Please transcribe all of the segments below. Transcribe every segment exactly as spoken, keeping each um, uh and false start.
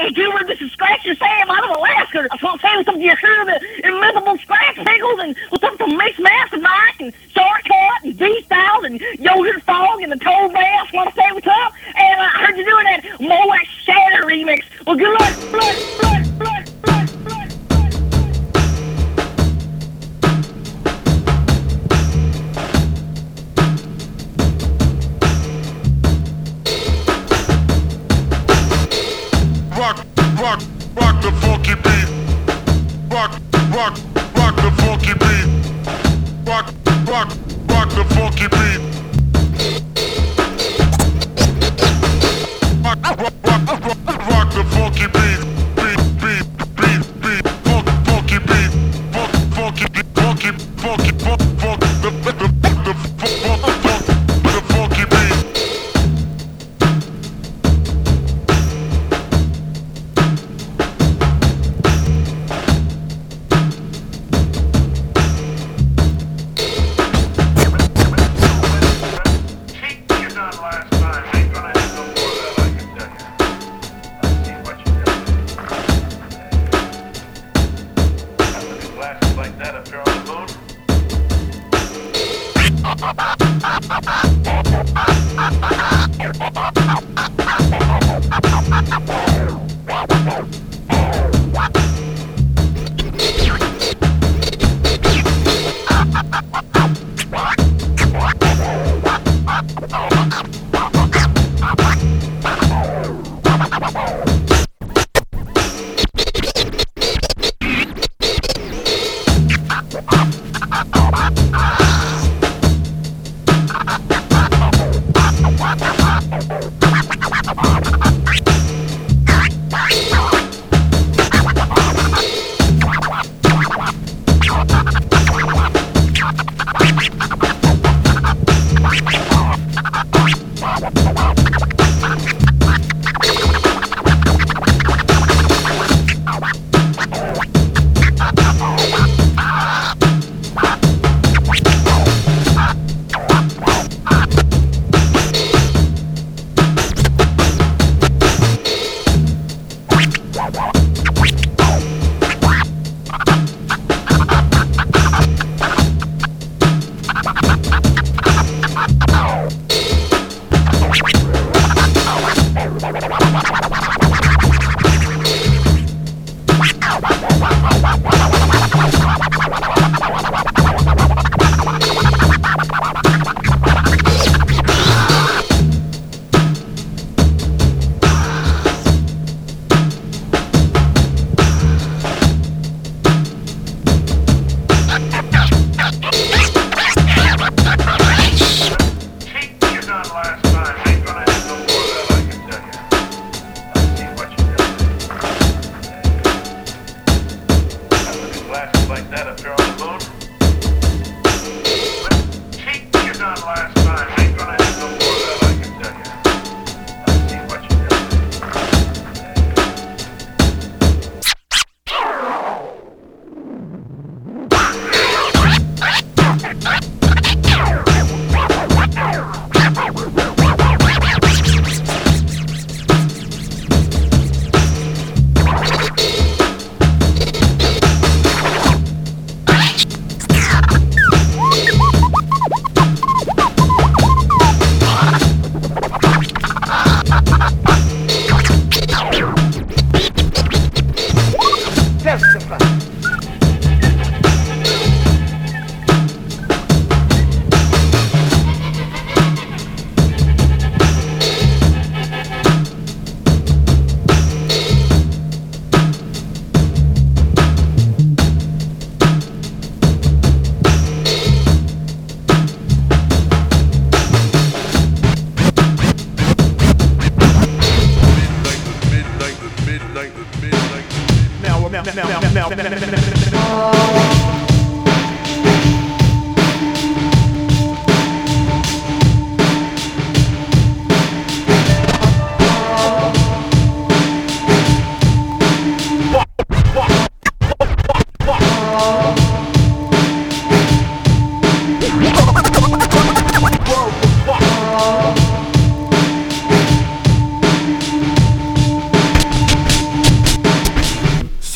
Hey, Goober, this is Scratcher Sam out of Alaska. I just want to say what's up to your crew, the Invisible Scratch Pickles, and what's up to Mixed Master Mike, and Shortcut, and D-Styles, and Yogurt Fog, and the Toad Bass. Want to say what's up? And uh, I heard you doing that Moet Shatter remix. Well, good luck, good luck, good luck, good luck, good luck, good luck. Rock, rock, rock the funky beat. Rock, rock, rock the funky beat. Rock, rock, rock the funky beat. Rock, rock, rock, rock, rock the funky beat. Beat, beat, beat, beat. Funk, funky beat. Funk, funky, funky, funky, funk, funk. The, the, the, the, funk, funk, the funky beat.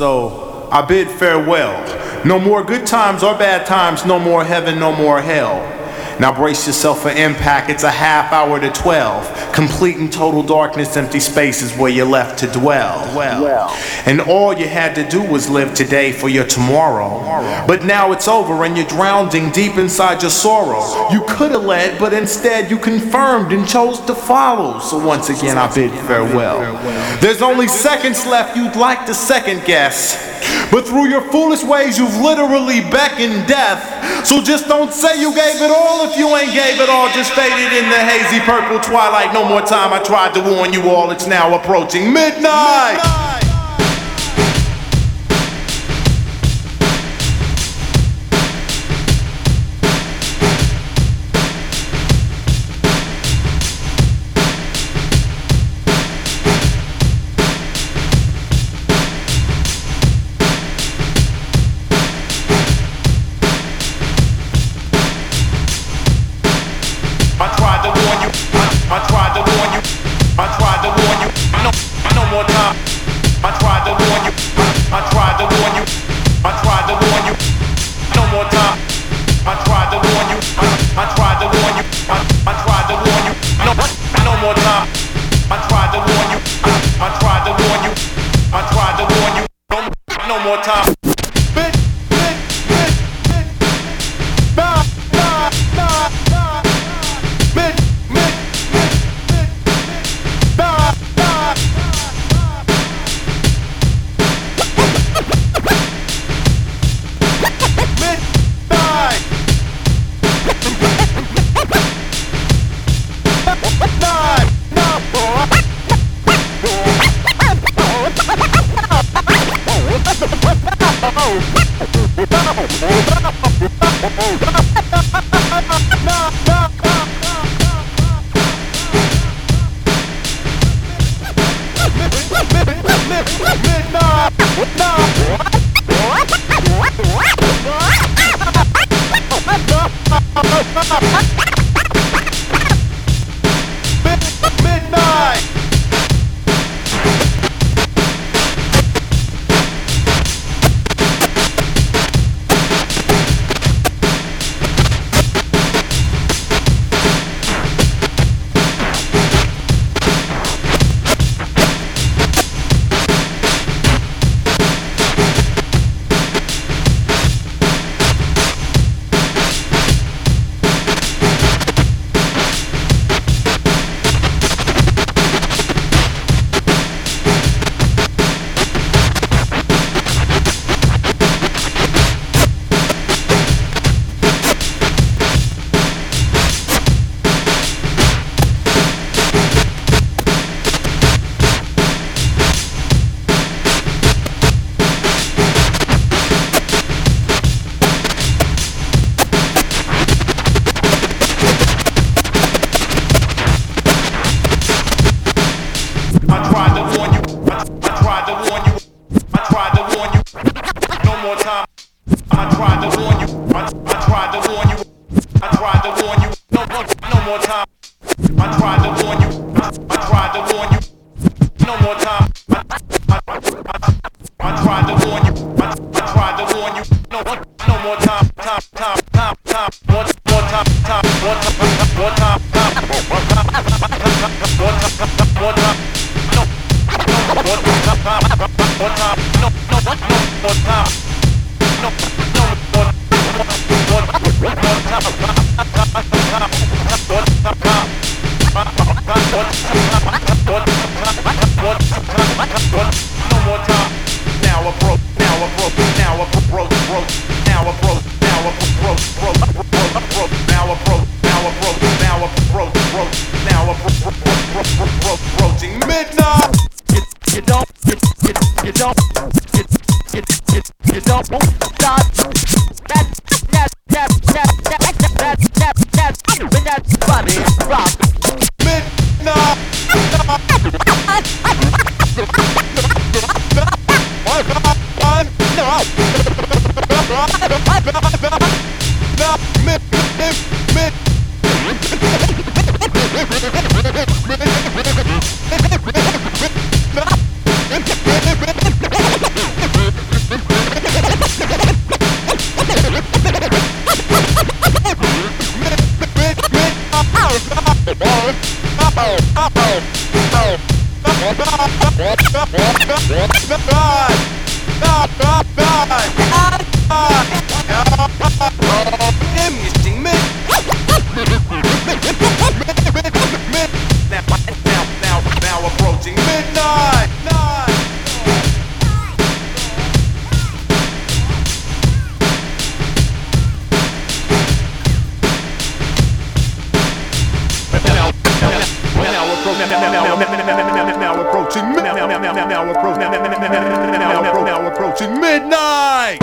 So I bid farewell. No more good times or bad times, no more heaven, no more hell. Now brace yourself for impact, it's a half hour to twelve. Complete and total darkness, empty spaces where you're left to dwell. Well, well. And all you had to do was live today for your tomorrow. tomorrow. But now it's over and you're drowning deep inside your sorrow. You could have led, but instead you confirmed and chose to follow. So once again I bid farewell. There's only seconds left you'd like to second guess. But through your foolish ways you've literally beckoned death. So just don't say you gave it all if you ain't gave it all. Just faded in the hazy purple twilight. No more time, I tried to warn you all. It's now approaching midnight, midnight. Now approaching midnight. Now approaching now now now now now approaching now approaching midnight.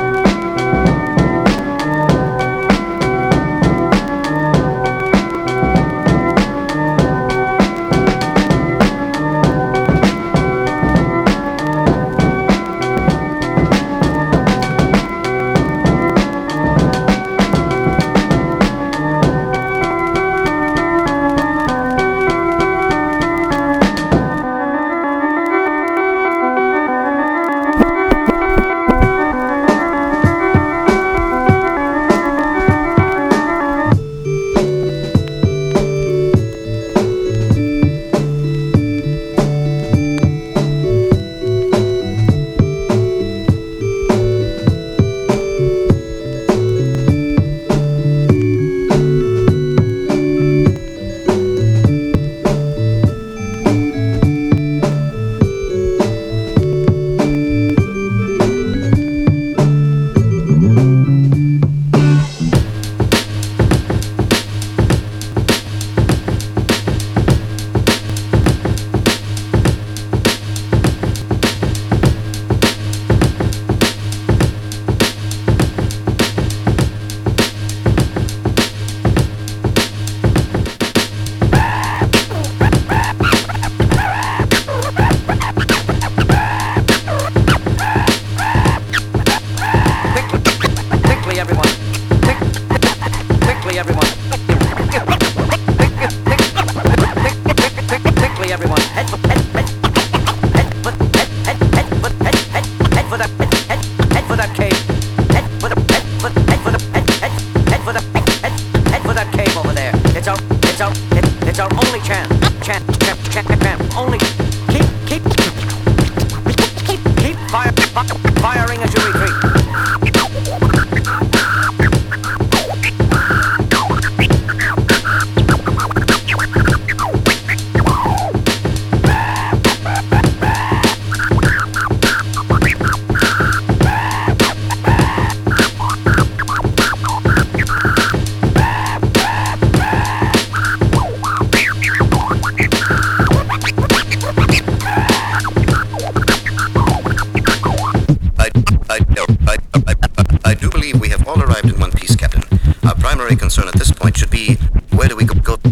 Concern at this point should be, where do we go, go,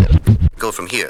go from here?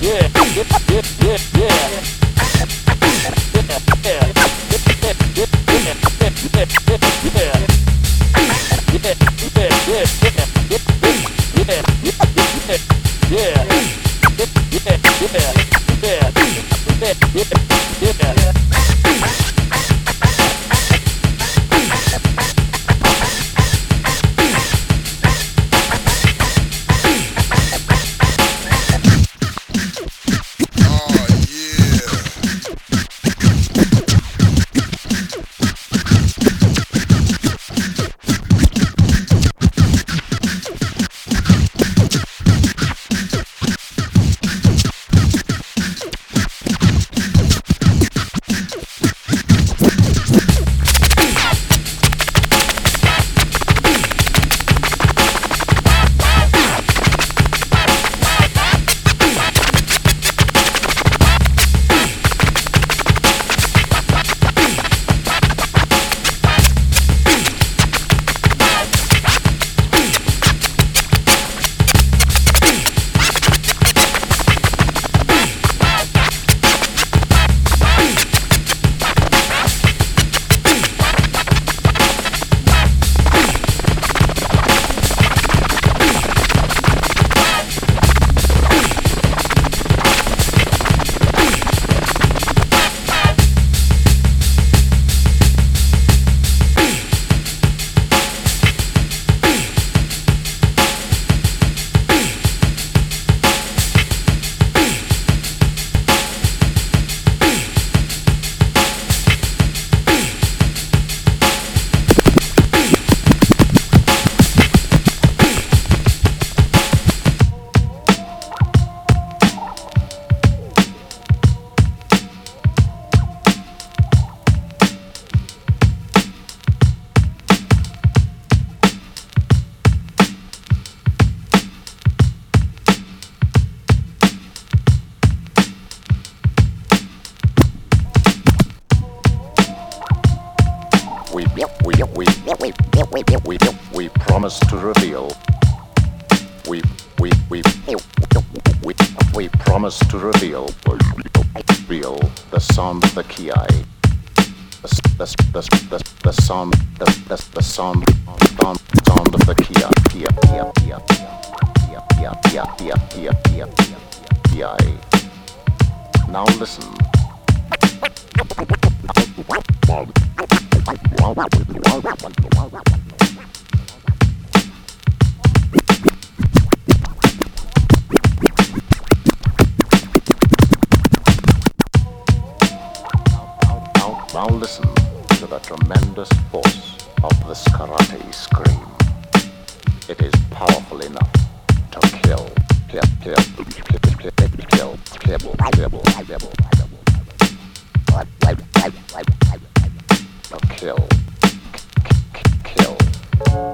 promise to reveal. We we we we we promise to reveal reveal the sound of the ki. The the the the, the sound the the, the sound sound sound of the ki ki ki ki ki ki ki ki ki. Now listen. Now listen to the tremendous force of this karate scream. It is powerful enough to kill, kill, kill, kill, kill, kill, kill, kill, kill, kill, kill.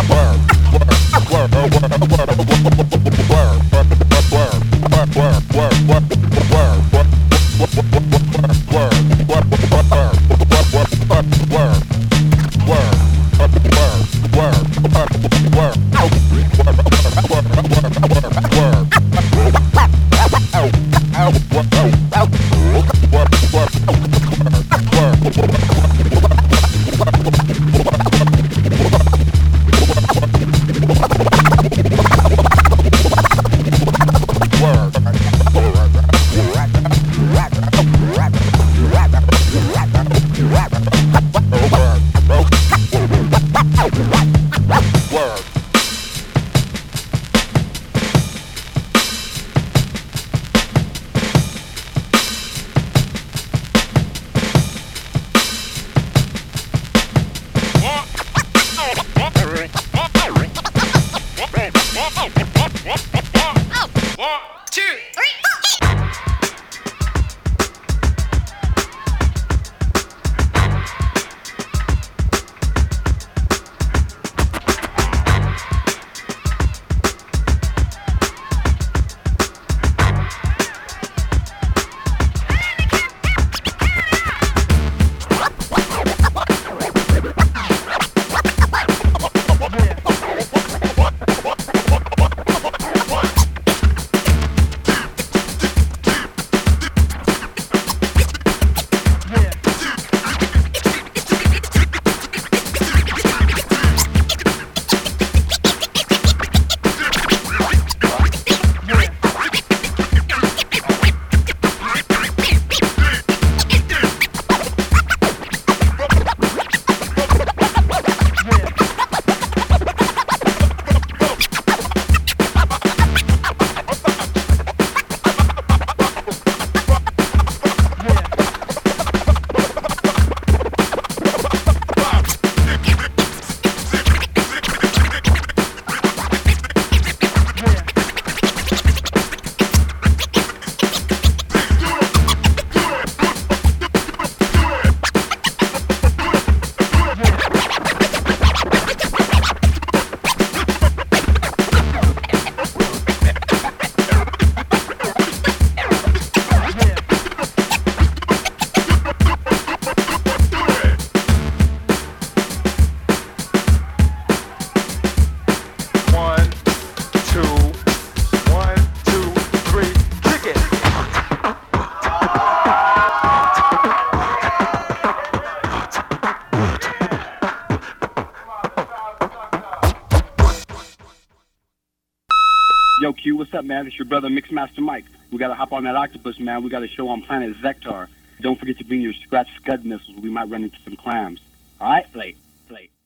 Yo, Q, what's up, man? It's your brother Mixmaster Mike. We gotta hop on that octopus, man. We got a show on planet Zektar. Don't forget to bring your scratch scud missiles. We might run into some clams. All right? Play. Play.